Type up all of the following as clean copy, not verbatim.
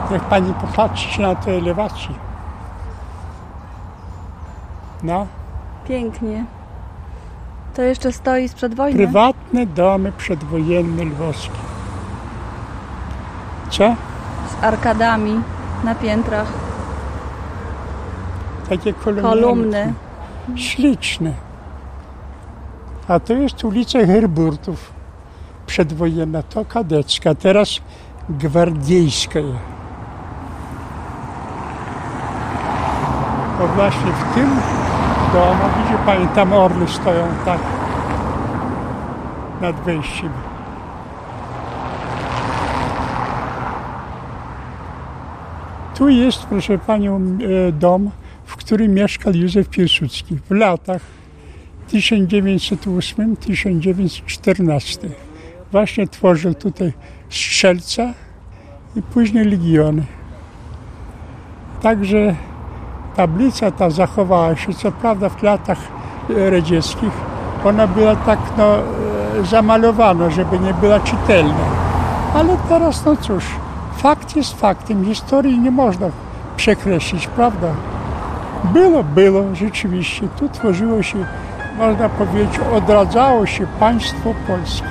Niech pani popatrzy na tę elewację. No. Pięknie. To jeszcze stoi sprzed wojny? Prywatne domy przedwojenne lwowskie. Co? Z arkadami na piętrach. Takie kolumny. Śliczne. A to jest ulica Herburtów. Przedwojenna, to kadecka, teraz gwardyjska. Bo właśnie w tym domu, widzi pani, tam orły stoją tak nad wejściem. Tu jest, proszę panią, dom, w którym mieszkał Józef Piłsudski w latach 1908-1914. Właśnie tworzył tutaj strzelca i później legiony. Także tablica ta zachowała się, co prawda w latach radzieckich. Ona była tak zamalowana, żeby nie była czytelna. Ale teraz, no cóż, fakt jest faktem. Historii nie można przekreślić, prawda? Było, rzeczywiście. Tu tworzyło się, można powiedzieć, odradzało się państwo polskie.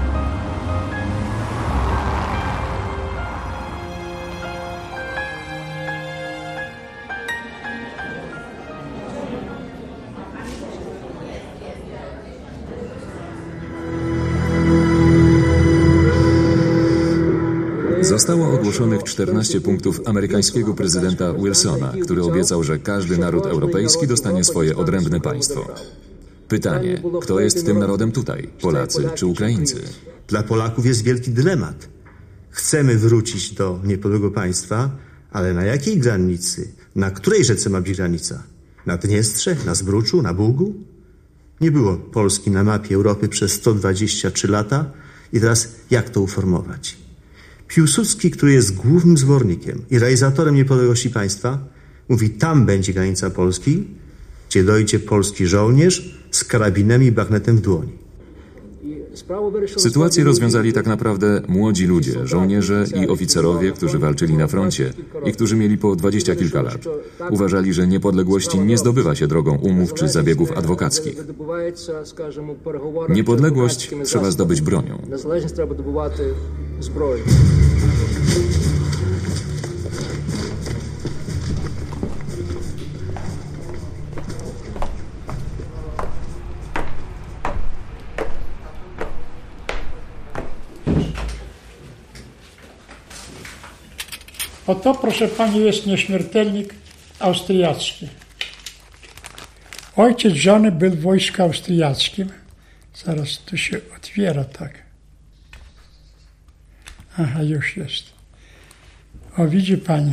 Zostało ogłoszonych 14 punktów amerykańskiego prezydenta Wilsona, który obiecał, że każdy naród europejski dostanie swoje odrębne państwo. Pytanie, kto jest tym narodem tutaj? Polacy czy Ukraińcy? Dla Polaków jest wielki dylemat. Chcemy wrócić do niepodległego państwa, ale na jakiej granicy? Na której rzece ma być granica? Na Dniestrze? Na Zbruczu? Na Bugu? Nie było Polski na mapie Europy przez 123 lata i teraz jak to uformować? Piłsudski, który jest głównym zwornikiem i realizatorem niepodległości państwa, mówi, tam będzie granica Polski, gdzie dojdzie polski żołnierz z karabinem i bagnetem w dłoni. Sytuację rozwiązali tak naprawdę młodzi ludzie, żołnierze i oficerowie, którzy walczyli na froncie i którzy mieli po 20 kilka lat. Uważali, że niepodległości nie zdobywa się drogą umów czy zabiegów adwokackich. Niepodległość trzeba zdobyć bronią. Oto, proszę pani, jest nieśmiertelnik austriacki. Ojciec żony był w wojsku austriackim. Zaraz tu się otwiera tak. Aha, już jest. O, widzi pani.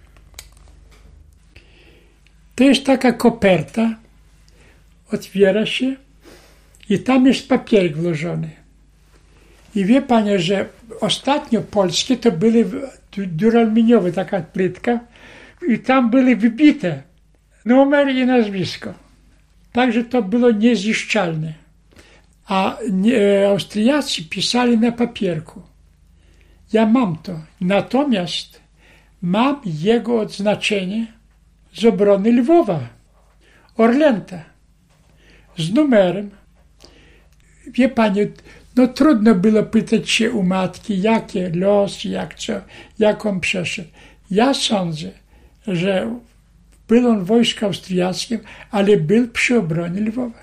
To jest taka koperta. Otwiera się i tam jest papierek włożony. I wie pani, że ostatnio polskie to były duraluminiowe, taka płytka i tam były wybite numer i nazwisko. Także to było niezniszczalne. A Austriacy pisali na papierku. Ja mam to. Natomiast mam jego odznaczenie z obrony Lwowa, Orlęta, z numerem. Wie pani, no trudno było pytać się u matki, jaki los, jak co, jak on przeszedł. Ja sądzę, że był on w wojsku austriackim, ale był przy obronie Lwowa.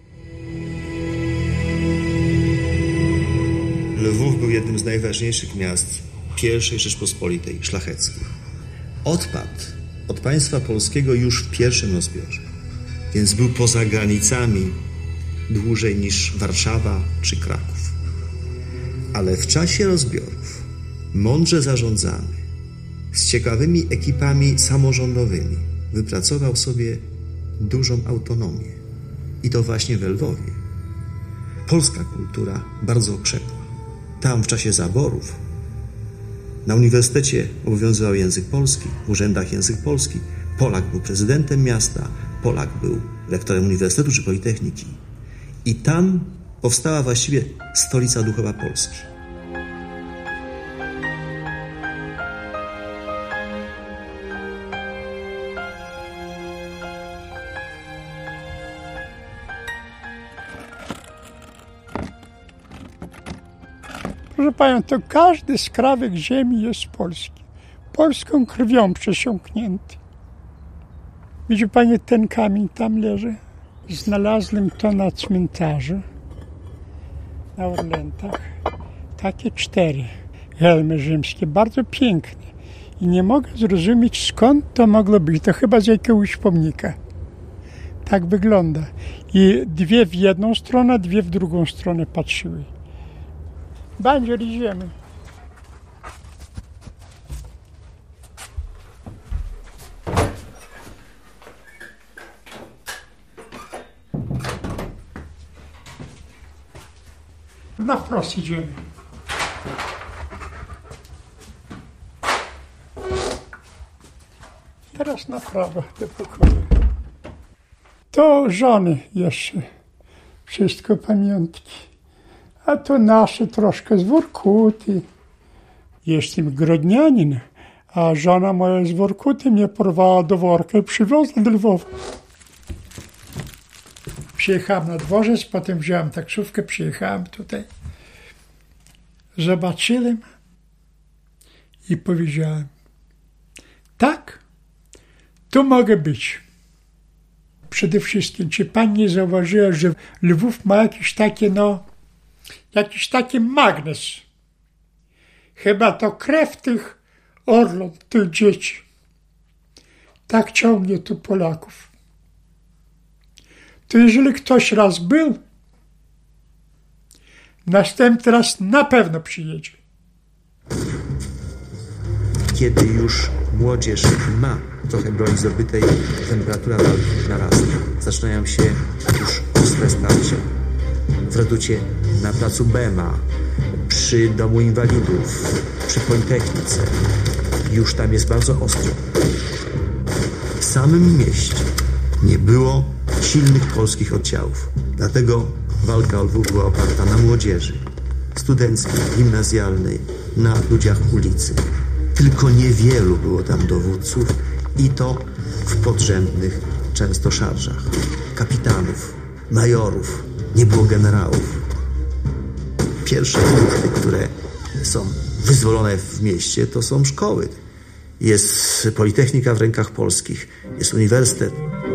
Lwów był jednym z najważniejszych miast I Rzeczpospolitej, szlacheckiej. Odpadł od państwa polskiego już w pierwszym rozbiorze, więc był poza granicami dłużej niż Warszawa czy Kraków. Ale w czasie rozbiorów, mądrze zarządzany, z ciekawymi ekipami samorządowymi, wypracował sobie dużą autonomię. I to właśnie w Lwowie. Polska kultura bardzo okrzepła. Tam w czasie zaborów na uniwersytecie obowiązywał język polski, w urzędach język polski. Polak był prezydentem miasta, Polak był rektorem uniwersytetu czy politechniki. I tam powstała właściwie stolica duchowa Polski. Proszę panią, to każdy skrawek ziemi jest polski. Polską krwią przesiąknięty. Widzi pani, ten kamień tam leży? Znalazłem to na cmentarzu na Orlętach. Takie 4 helmy rzymskie, bardzo piękne. I nie mogę zrozumieć, skąd to mogło być. To chyba z jakiegoś pomnika. Tak wygląda. I 2 w jedną stronę, 2 w drugą stronę patrzyły. Bandzior, idziemy. Na wprost idziemy. Teraz na prawo do pokoju. To żony jeszcze. Wszystko pamiątki. A to nasze troszkę z Workuty. Jestem grodnianin, a żona moja z Workuty mnie porwała do worka i przywiozła do Lwowa. Przyjechałem na dworzec, potem wziąłem taksówkę, przyjechałem tutaj. Zobaczyłem i powiedziałem: tak, tu mogę być. Przede wszystkim, czy pani nie zauważyła, że Lwów ma jakiś taki magnes? Chyba to krew tych Orląt, tych dzieci. Tak ciągnie tu Polaków. To jeżeli ktoś raz był, następny raz na pewno przyjedzie. Kiedy już młodzież ma trochę broni zdobytej, temperatura narasta. Zaczynają się już ostre starcia. W Reducie, na placu Bema, przy Domu Inwalidów, przy Politechnice. Już tam jest bardzo ostro. W samym mieście nie było silnych polskich oddziałów. Dlatego walka o Lwów była oparta na młodzieży studenckiej, gimnazjalnej, na ludziach ulicy. Tylko niewielu było tam dowódców i to w podrzędnych często szarżach. Kapitanów, majorów, nie było generałów. Pierwsze punkty, które są wyzwolone w mieście, to są szkoły. Jest Politechnika w rękach polskich, jest uniwersytet.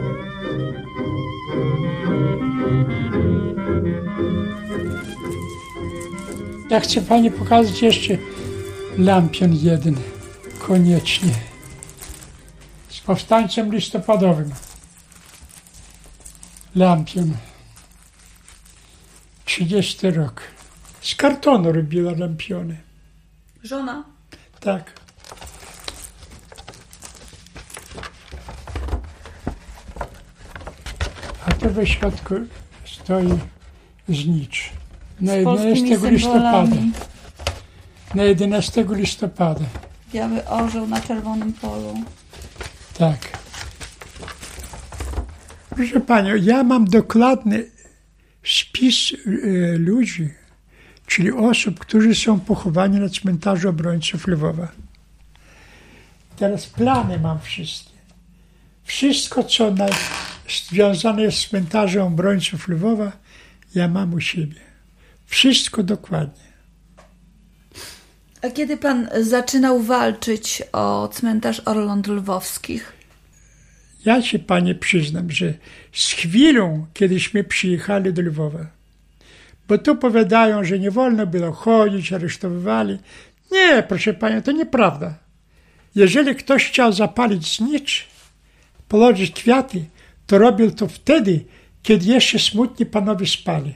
Ja chcę pani pokazać jeszcze lampion jeden, koniecznie, z powstańcem listopadowym. Lampion, 30 rok. Z kartonu robiła lampiony. Żona? Tak. A to we środku stoi znicz. Na 11 listopada. Na 11 listopada. Biały orzeł na czerwonym polu. Tak. Proszę panią, ja mam dokładny spis ludzi, czyli osób, którzy są pochowani na cmentarzu obrońców Lwowa. Teraz plany mam wszystkie. Wszystko, co związane jest z cmentarzem obrońców Lwowa, ja mam u siebie. Wszystko dokładnie. A kiedy pan zaczynał walczyć o cmentarz Orląt Lwowskich? Ja się panie przyznam, że z chwilą, kiedyśmy przyjechali do Lwowa, bo tu powiadają, że nie wolno było chodzić, aresztowywali. Nie, proszę panią, to nieprawda. Jeżeli ktoś chciał zapalić znicz, położyć kwiaty, to robił to wtedy, kiedy jeszcze smutni panowie spali.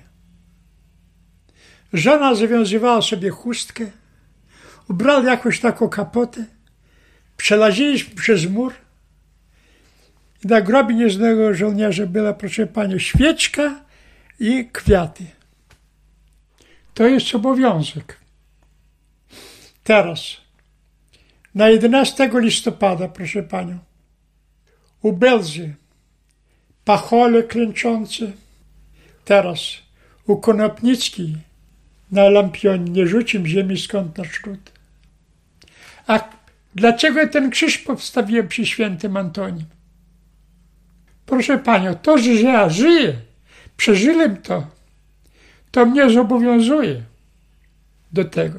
Żona zawiązywała sobie chustkę, ubrał jakąś taką kapotę, przelaziliśmy przez mur i na grobie nieznanego żołnierza była, proszę panią, świeczka i kwiaty. To jest obowiązek. Teraz, na 11 listopada, proszę panią, u Belzy pachole klęczące. Teraz u Konopnickiej na lampionie nie rzucim ziemi skąd na szród. A dlaczego ja ten krzyż postawiłem przy świętym Antonim? Proszę panią, to, że ja żyję, przeżyłem to mnie zobowiązuje do tego.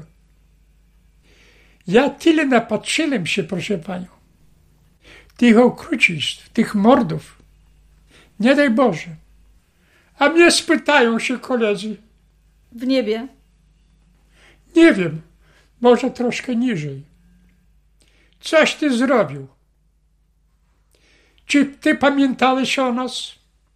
Ja tyle napatrzyłem się, proszę panią, tych okrucieństw, tych mordów. Nie daj Boże. A mnie spytają się koledzy. W niebie. Nie wiem, może troszkę niżej. Coś ty zrobił. Czy ty pamiętałeś o nas?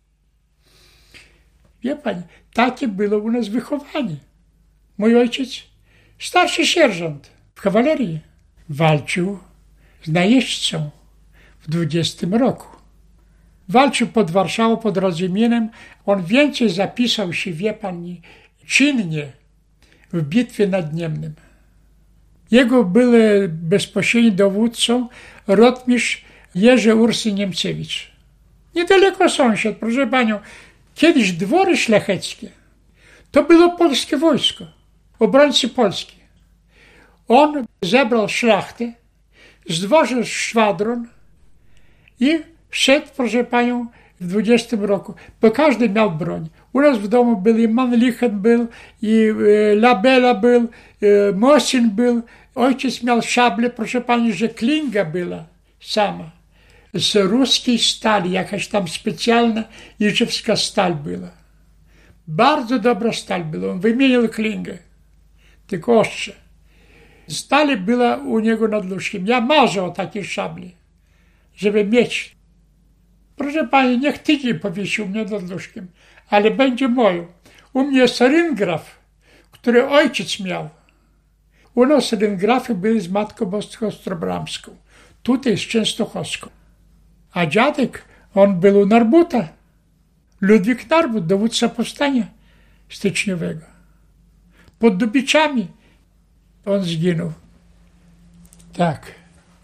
Wie pani, takie było u nas wychowanie. Mój ojciec, starszy sierżant w kawalerii, walczył z najeźdźcą w 20 roku. Walczył pod Warszawą, pod Rodziminem. On więcej zapisał się, wie pani, czynnie w bitwie nad Niemnem. Jego był bezpośrednim dowódcą rotmistrz Jerzy Ursy Niemcewicz. Niedaleko sąsiad, proszę panią. Kiedyś dwory szlacheckie to było polskie wojsko, obrońcy Polski. On zebrał szlachtę, zdwożył szwadron i szedł, proszę panią, w 20 roku, bo każdy miał broń. U nas w domu był i Mannlichen był, i Labella był, Mosin był. Ojciec miał szablę, proszę pani, że klinga była sama. Z ruskiej stali, jakaś tam specjalna jeżewska stal była. Bardzo dobra stal była. On wymienił klingę, tylko ostrze. Stali była u niego nad łóżkiem. Ja marzę o takiej szabli, żeby mieć. Proszę pani, niech tydzień powiesił mnie nad łóżkiem, ale będzie moją. U mnie jest ryngraf, który ojciec miał. U nas ryngrafy były z Matką Boską Ostrobramską, tutaj z Częstochowską. A dziadek, on był u Narbuta. Ludwik Narbut, dowódca powstania styczniowego. Pod Dubiczami on zginął. Tak.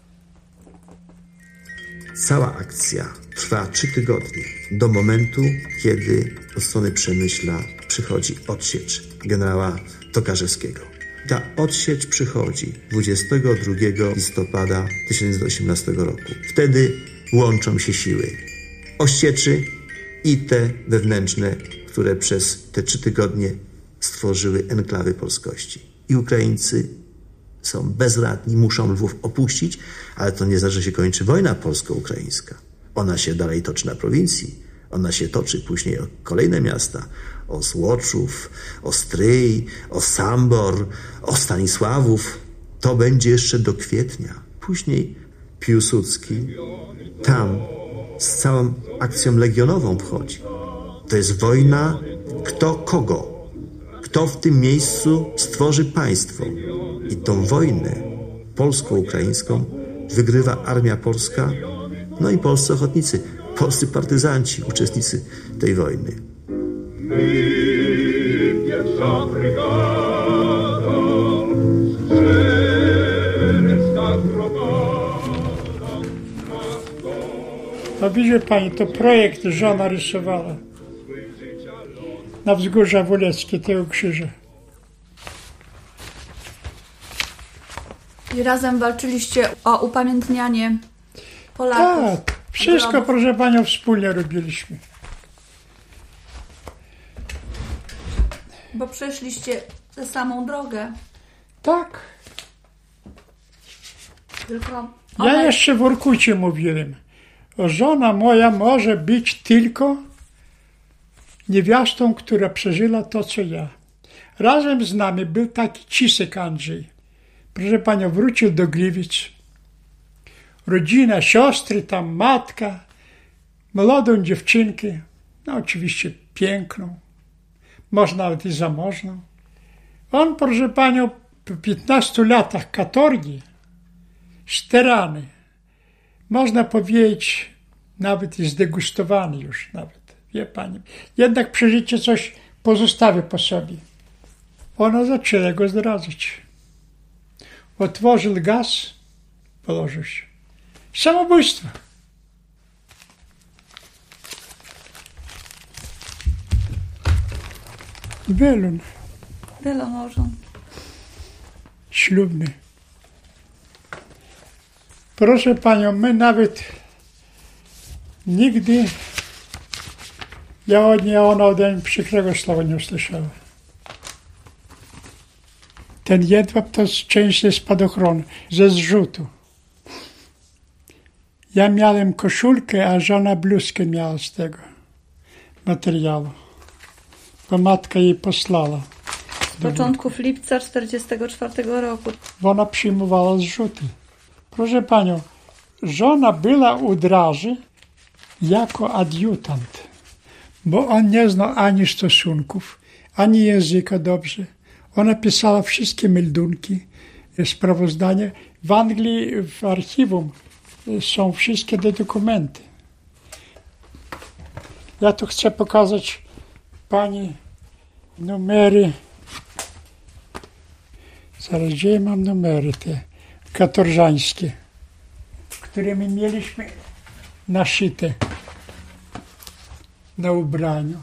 Cała akcja trwa 3 tygodnie, do momentu, kiedy od strony Przemyśla przychodzi odsiecz generała Tokarzewskiego. Ta odsiecz przychodzi 22 listopada 1918 roku. Wtedy łączą się siły ościeczy i te wewnętrzne, które przez te 3 tygodnie stworzyły enklawy polskości. I Ukraińcy są bezradni, muszą Lwów opuścić, ale to nie znaczy, że się kończy wojna polsko-ukraińska. Ona się dalej toczy na prowincji. Ona się toczy później o kolejne miasta. O Złoczów, o Stryj, o Sambor, o Stanisławów. To będzie jeszcze do kwietnia. Później Piłsudski tam z całą akcją legionową wchodzi. To jest wojna kto kogo. Kto w tym miejscu stworzy państwo. I tą wojnę polsko-ukraińską wygrywa armia polska, no i polscy ochotnicy, polscy partyzanci, uczestnicy tej wojny. Pierwsza brygada, No widzi pani, to projekt żona rysowała na wzgórza Woleckie tego krzyża. I razem walczyliście o upamiętnianie Polaków. Tak, wszystko, proszę panią, wspólnie robiliśmy. Bo przeszliście tę samą drogę. Tak. Tylko Ja jeszcze w Orkucie mówiłem. Żona moja może być tylko niewiastą, która przeżyła to, co ja. Razem z nami był taki Cisek Andrzej. Proszę panią, wrócił do Gliwic. Rodzina, siostry, tam matka, młodą dziewczynkę, no oczywiście piękną, może nawet i zamożną. On, proszę panią, po 15 latach katorgi, sterany, można powiedzieć, nawet i zdegustowany już nawet, wie pani. Jednak przeżycie coś pozostawi po sobie. Ona zaczęła go zdradzać. Otworzył gaz, położył się. Samobójstwo. Welon. wielonożą. Ślubny. Proszę panią, my nawet nigdy, ona ode mnie przykrego słowa nie usłyszała. Ten jedwab to część ze spadochronu, ze zrzutu. Ja miałem koszulkę, a żona bluzkę miała z tego materiału, bo matka jej poslała. Z początków lipca 1944 roku. Ona przyjmowała zrzuty. Proszę panią, żona była u Draży jako adiutant, bo on nie znał ani stosunków, ani języka dobrze. Ona pisała wszystkie meldunki, sprawozdania. W Anglii w archiwum są wszystkie te dokumenty. Ja tu chcę pokazać pani numery. Zaraz, gdzie mam numery te katorżańskie, które my mieliśmy naszyte na ubraniu.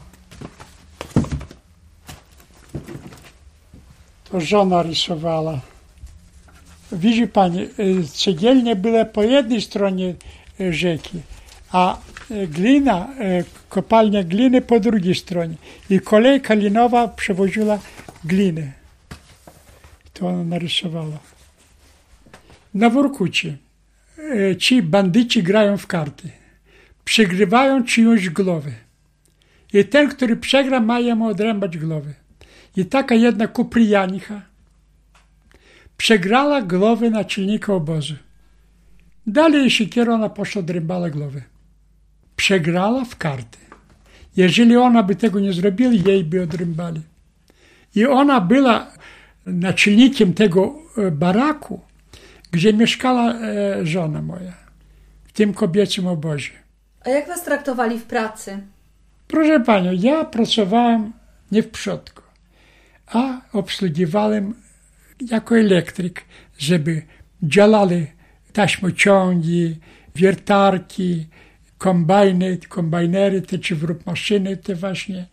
To żona rysowała. Widzi pani, cegielnie była po jednej stronie rzeki, a glina, kopalnia gliny po drugiej stronie. I kolejka linowa przewoziła glinę. To ona narysowała. Na Workucie ci bandyci grają w karty. Przegrywają czyjąś głowę. I ten, który przegra, ma jemu odrębać głowę. I taka jedna Kuprianicha przegrała głowę naczelnika obozu. Dalej siekierą ona poszła, odrębała głowę. Przegrała w karty. Jeżeli ona by tego nie zrobiła, jej by odrębali. I ona była naczelnikiem tego baraku, gdzie mieszkała żona moja, w tym kobiecym obozie. A jak was traktowali w pracy? Proszę panią, ja pracowałem nie w przodku, a obsługiwałem jako elektryk, żeby działały taśmociągi, wiertarki, kombajnery, te czy maszyny, te właśnie.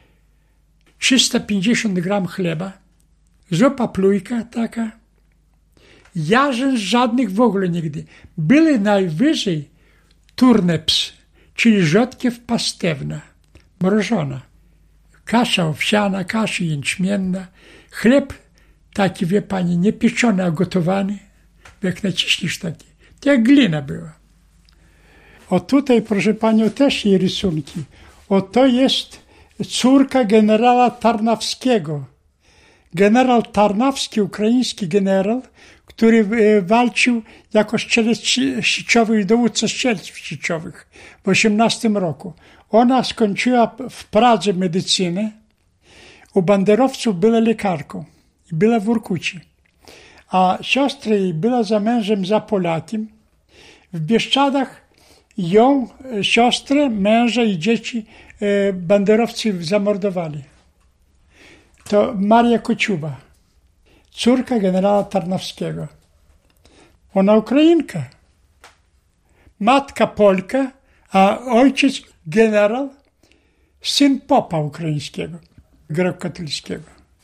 350 gram chleba, zupa plujka taka, jarzyn żadnych w ogóle nigdy. Były najwyżej turneps, czyli rzodkiew pastewna, mrożona. Kasza owsiana, kasza jęczmienna, chleb taki, wie pani, nie pieczony, a gotowany, jak naciśniesz taki. To jak glina była. O tutaj, proszę panią, też jej rysunki. O to jest córka generała Tarnawskiego. Generał Tarnawski, ukraiński generał, który walczył jako strzelec sieciowy i dowódca strzelców sieciowych w 18 roku. Ona skończyła w Pradze medycynę. U banderowców była lekarką i była w Workucie. A siostra jej była za mężem za Polakiem. W Bieszczadach ją, siostrę, męża i dzieci banderowcy zamordowali. To Maria Kociuba, córka generała Tarnawskiego. Ona Ukrainka. Matka Polka, a ojciec generał, syn popa ukraińskiego, grekokatolickiego.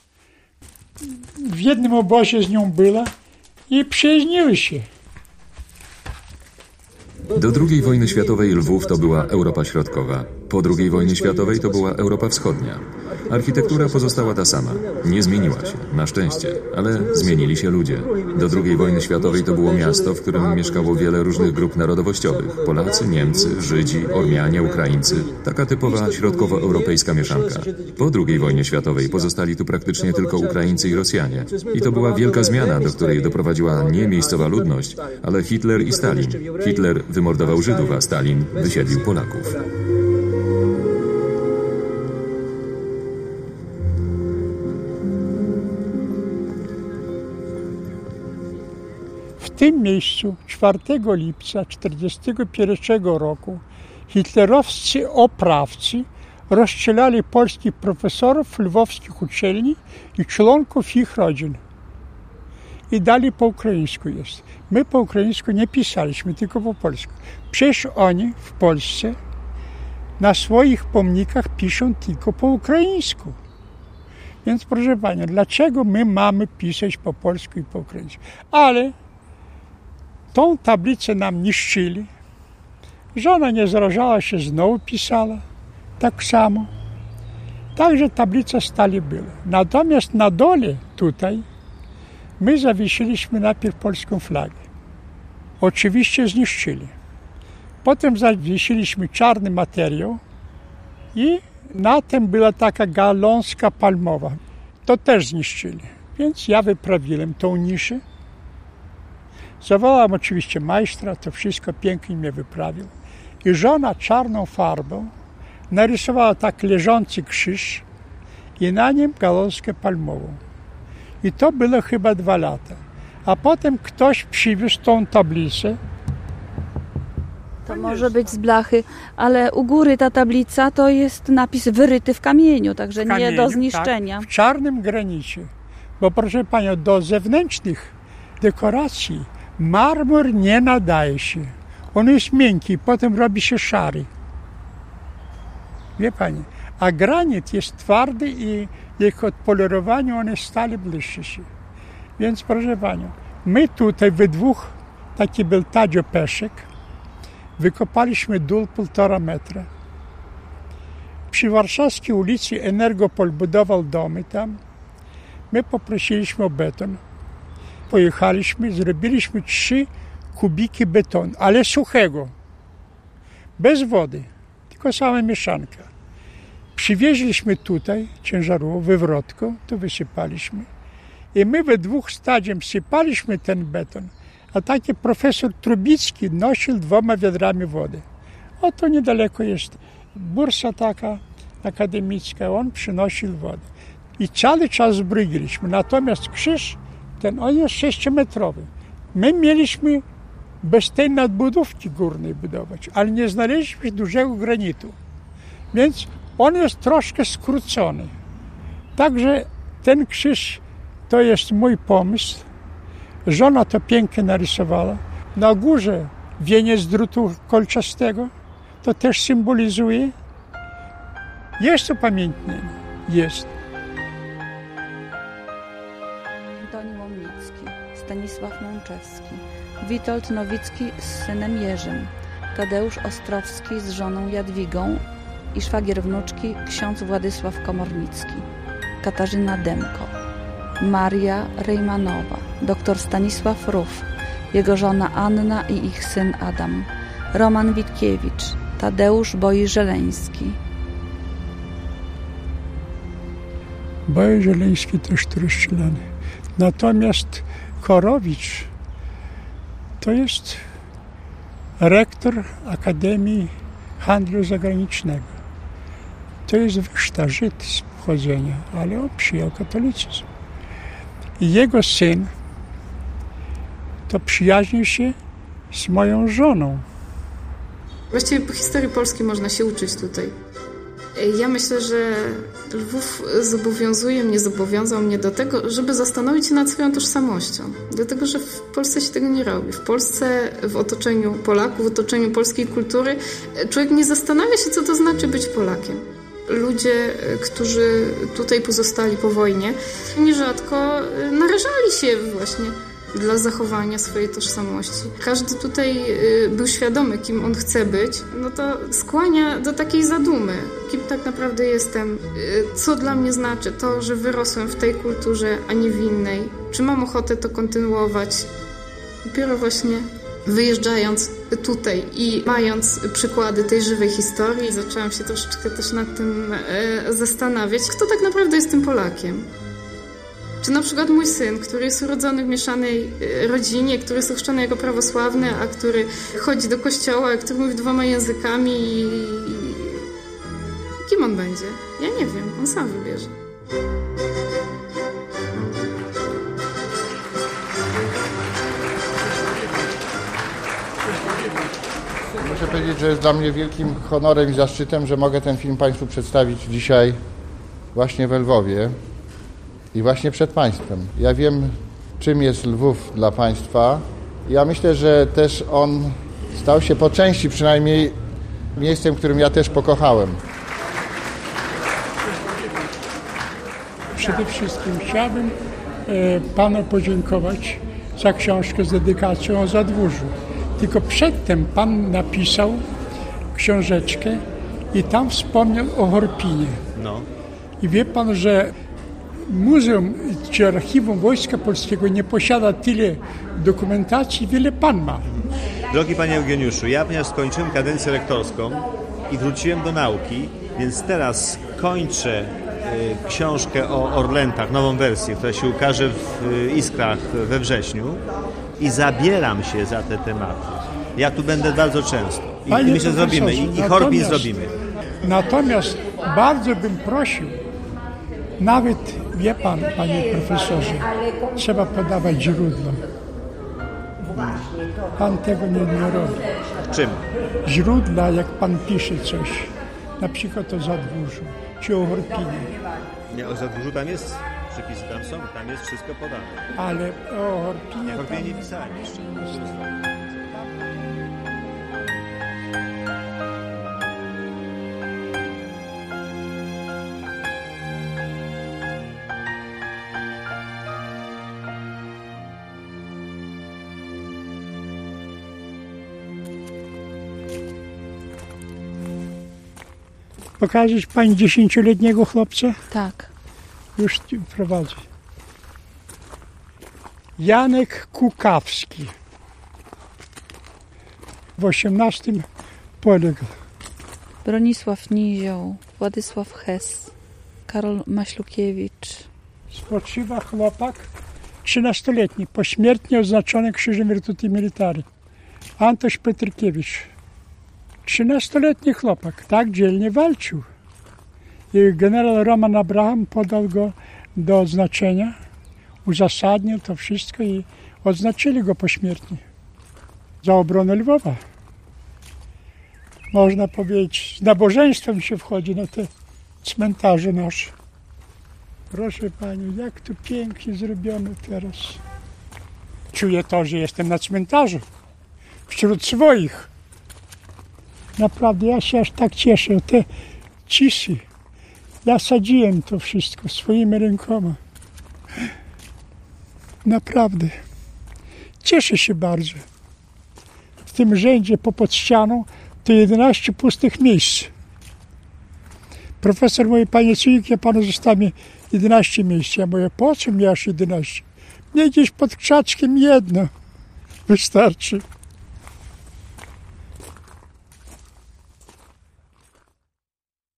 W jednym obozie z nią była i przyjaźniły się. Do II wojny światowej Lwów to była Europa Środkowa. Po II wojnie światowej to była Europa Wschodnia. Architektura pozostała ta sama. Nie zmieniła się, na szczęście, ale zmienili się ludzie. Do II wojny światowej to było miasto, w którym mieszkało wiele różnych grup narodowościowych. Polacy, Niemcy, Żydzi, Ormianie, Ukraińcy. Taka typowa środkowoeuropejska mieszanka. Po II wojnie światowej pozostali tu praktycznie tylko Ukraińcy i Rosjanie. I to była wielka zmiana, do której doprowadziła nie miejscowa ludność, ale Hitler i Stalin. Hitler wymordował Żydów, a Stalin wysiedlił Polaków. W tym miejscu 4 lipca 1941 roku hitlerowscy oprawcy rozstrzelali polskich profesorów lwowskich uczelni i członków ich rodzin. I dalej po ukraińsku jest. My po ukraińsku nie pisaliśmy, tylko po polsku. Przecież oni w Polsce na swoich pomnikach piszą tylko po ukraińsku. Więc proszę Panią, dlaczego my mamy pisać po polsku i po ukraińsku? Ale tą tablicę nam niszczyli. Żona nie zrażała się, znowu pisała. Tak samo. Także tablica stale była. Natomiast na dole tutaj My zawiesiliśmy najpierw polską flagę. Oczywiście zniszczyli. Potem zawiesiliśmy czarny materiał i na tym była taka gałązka palmowa. To też zniszczyli. Więc ja wyprawiłem tą niszę. Zawołałem oczywiście majstra, to wszystko pięknie mnie wyprawił. I żona czarną farbą narysowała tak leżący krzyż i na nim gałązkę palmową. I to było chyba 2 lata. A potem ktoś przywiózł tą tablicę. To może być z blachy, ale u góry ta tablica to jest napis wyryty w kamieniu, także nie do zniszczenia. Tak, w czarnym granicie. Bo proszę panią, do zewnętrznych dekoracji marmur nie nadaje się. On jest miękki, potem robi się szary. Wie pani, a granit jest twardy i jak odpolerowaniu on jest stale błyszczy się. Więc proszę panią, my tutaj we dwóch, taki był Tadzio Peszek, wykopaliśmy dół 1,5 metra. Przy warszawskiej ulicy Energopol budował domy tam. My poprosiliśmy o beton. Pojechaliśmy, zrobiliśmy 3 kubiki betonu, ale suchego. Bez wody, tylko sama mieszanka. Przywieźliśmy tutaj ciężarówką, wywrotką, to wysypaliśmy. I my we dwóch stadziem sypaliśmy ten beton. A taki profesor Trubicki nosił 2 wiadrami wody. Oto niedaleko jest bursa taka akademicka, on przynosił wodę. I cały czas zbrygiliśmy. Natomiast krzyż, ten on jest 6-metrowy. My mieliśmy bez tej nadbudówki górnej budować, ale nie znaleźliśmy dużego granitu. Więc on jest troszkę skrócony. Także ten krzyż to jest mój pomysł. Żona to pięknie narysowała. Na górze wieniec drutu kolczastego. To też symbolizuje. Jest upamiętnienie. Jest. Antoni Łomnicki, Stanisław Mączewski, Witold Nowicki z synem Jerzym, Tadeusz Ostrowski z żoną Jadwigą i szwagier wnuczki ksiądz Władysław Komornicki, Katarzyna Demko, Maria Rejmanowa, dr Stanisław Ruf, jego żona Anna i ich syn Adam, Roman Witkiewicz, Tadeusz Boi-Żeleński. Boi-Żeleński też rozstrzelany. Natomiast Korowicz to jest rektor Akademii Handlu Zagranicznego. To jest wyższa Żyd z pochodzenia, ale on przyjął katolicyzm. I jego syn to przyjaźnił się z moją żoną. Właściwie po historii Polski można się uczyć tutaj. Ja myślę, że Lwów zobowiązał mnie do tego, żeby zastanowić się nad swoją tożsamością. Dlatego, że w Polsce się tego nie robi. W Polsce, w otoczeniu Polaków, w otoczeniu polskiej kultury, człowiek nie zastanawia się, co to znaczy być Polakiem. Ludzie, którzy tutaj pozostali po wojnie, nierzadko narażali się właśnie dla zachowania swojej tożsamości. Każdy tutaj był świadomy, kim on chce być, no to skłania do takiej zadumy, kim tak naprawdę jestem, co dla mnie znaczy to, że wyrosłem w tej kulturze, a nie w innej. Czy mam ochotę to kontynuować? Dopiero właśnie wyjeżdżając tutaj i mając przykłady tej żywej historii, zaczęłam się troszeczkę też nad tym zastanawiać, kto tak naprawdę jest tym Polakiem. Czy na przykład mój syn, który jest urodzony w mieszanej rodzinie, który jest ochrzczony jako prawosławny, a który chodzi do kościoła, który mówi 2 językami i... Kim on będzie? Ja nie wiem, on sam wybierze. Muszę powiedzieć, że jest dla mnie wielkim honorem i zaszczytem, że mogę ten film Państwu przedstawić dzisiaj właśnie we Lwowie. I właśnie przed Państwem. Ja wiem, czym jest Lwów dla Państwa. Ja myślę, że też on stał się po części przynajmniej miejscem, którym ja też pokochałem. Przede wszystkim chciałbym Panu podziękować za książkę z dedykacją o Zadwórzu. Tylko przedtem Pan napisał książeczkę i tam wspomniał o Horpinie. No. I wie Pan, że muzeum czy archiwum Wojska Polskiego nie posiada tyle dokumentacji, wiele pan ma. Drogi panie Eugeniuszu, ja ponieważ skończyłem kadencję rektorską i wróciłem do nauki, więc teraz kończę książkę o Orlętach, nową wersję, która się ukaże w Iskrach we wrześniu i zabieram się za te tematy. Ja tu będę bardzo często i myślę, zrobimy i Horbin zrobimy. Natomiast bardzo bym prosił, nawet wie pan, panie profesorze, trzeba podawać źródła. Pan tego nie robi. Czym? Źródła, jak pan pisze coś, na przykład o Zadwórzu, czy o Horpinie. Nie, o Zadwórzu tam jest, przepisy tam jest wszystko podane. Ale o Horpinie... O Horpinie nie pisałem jeszcze. Pokażesz pani 10-letniego chłopca? Tak. Już prowadzę. Janek Kukawski. W 18 poległ. Bronisław Nizioł, Władysław Hess, Karol Maślukiewicz. Spoczywa chłopak 13-letni, pośmiertnie oznaczony Krzyżem Virtuti Militari. Antoś Petrkiewicz. 13-letni chłopak, tak dzielnie walczył. I generał Roman Abraham podał go do odznaczenia, uzasadnił to wszystko i odznaczyli go pośmiertnie za obronę Lwowa. Można powiedzieć, z nabożeństwem się wchodzi na te cmentarze nasze. Proszę pani, jak tu pięknie zrobione teraz. Czuję to, że jestem na cmentarzu, wśród swoich. Naprawdę, ja się aż tak cieszę, te cisy. Ja sadziłem to wszystko swoimi rękoma. Naprawdę. Cieszę się bardzo. W tym rzędzie pod ścianą to 11 pustych miejsc. Profesor mówi, panie Cujik, ja panu zostawię 11 miejsc. Ja mówię, po co mi aż 11? Nie, gdzieś pod krzaczkiem jedno wystarczy.